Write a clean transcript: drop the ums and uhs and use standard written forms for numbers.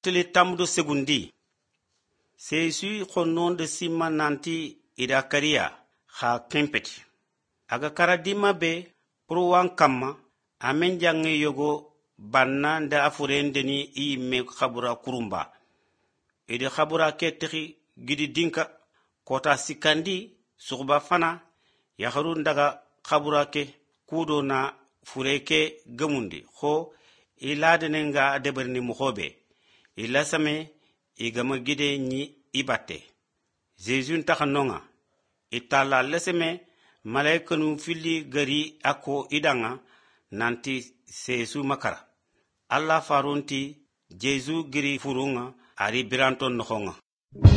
tili tamdo segundi. Sesu konon de sima nanti idakaria ha kempeti. Aga karadima be purwan kama amen jange yogo banna nda afurendeni imme khabura kurumba. Idi khabura ketri gidi dinka kota sikandi suqba fana yakharun daga khabura ke kudo na fureke gamundi ho iladenenga deberni muhobe ila same igama gide ni ibate Jesus takanonga itala leseme malaikanu fili gari ako idanga nanti sesu makara Allah farunti Jesus giri furunga ari biranton nohonga